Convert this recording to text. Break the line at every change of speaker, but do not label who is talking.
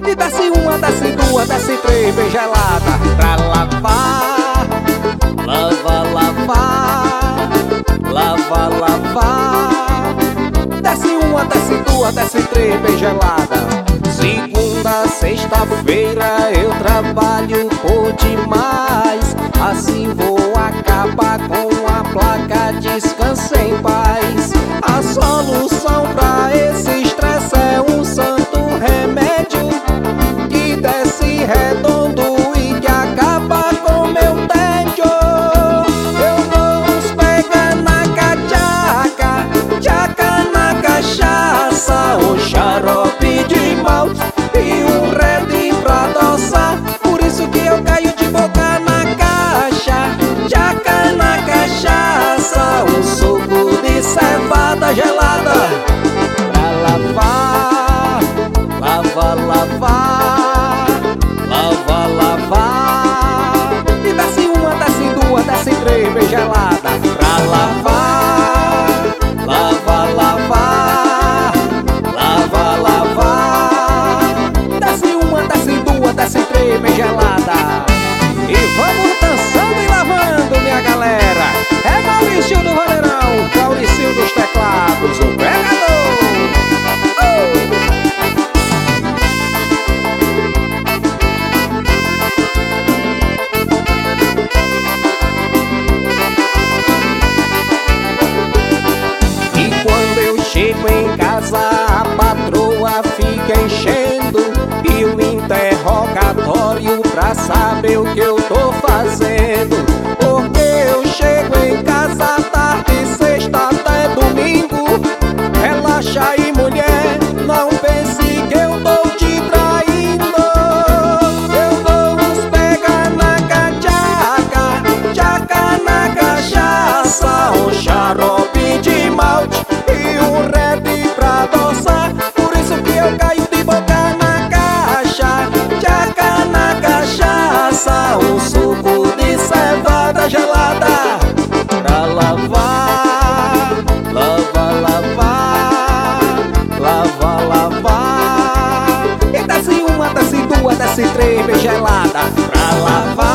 E desce uma, desce duas, desce três, bem gelada. Pra lavar, lava, lavar, lava, lavar. Desce uma, desce duas, desce três, bem gelada. Segunda, sexta-feira eu trabalho por demais. Assim vou acabar com a placa, descanse em paz. A solução pra esse estresse é um santo remédio que desce redondo e que acaba com meu tédio. Eu vou os pegar na cachaca, tchaca na cachaça, o xarope de malte e um red pra adoçar. Por isso que eu caio de boca na caixa, tchaca na cachaça, um suco de cevada gelada. Pra lavar, lava, lavar, lava, lavar. E desce uma, desce duas, desce três, bem gelada. Pra lavar, lava, lavar, lava, lavar. Desce uma, desce duas, desce três, bem gelada. E vamos dançando e lavando, minha galera. É Maurício do Vaneirão, Maurício dos teclados, o pegador. E quando eu chego em casa, a patroa fica enchendo e o interrogatório pra saber o que eu tô fazendo. Porque eu chego em casa tarde, sexta até domingo. Relaxa aí, mulher, não pense que eu tô te traindo. Eu vou os pegar na cachaca, tchaca na cachaça, um xarope de malte e um red pra adoçar. Por isso que eu caio de boca na caixa, tchaca na cachaça, um suco de cevada gelada. Pra lavar, lava, lavar, lava, lavar. E desce uma, desce duas, desce três, bem gelada. Pra lavar,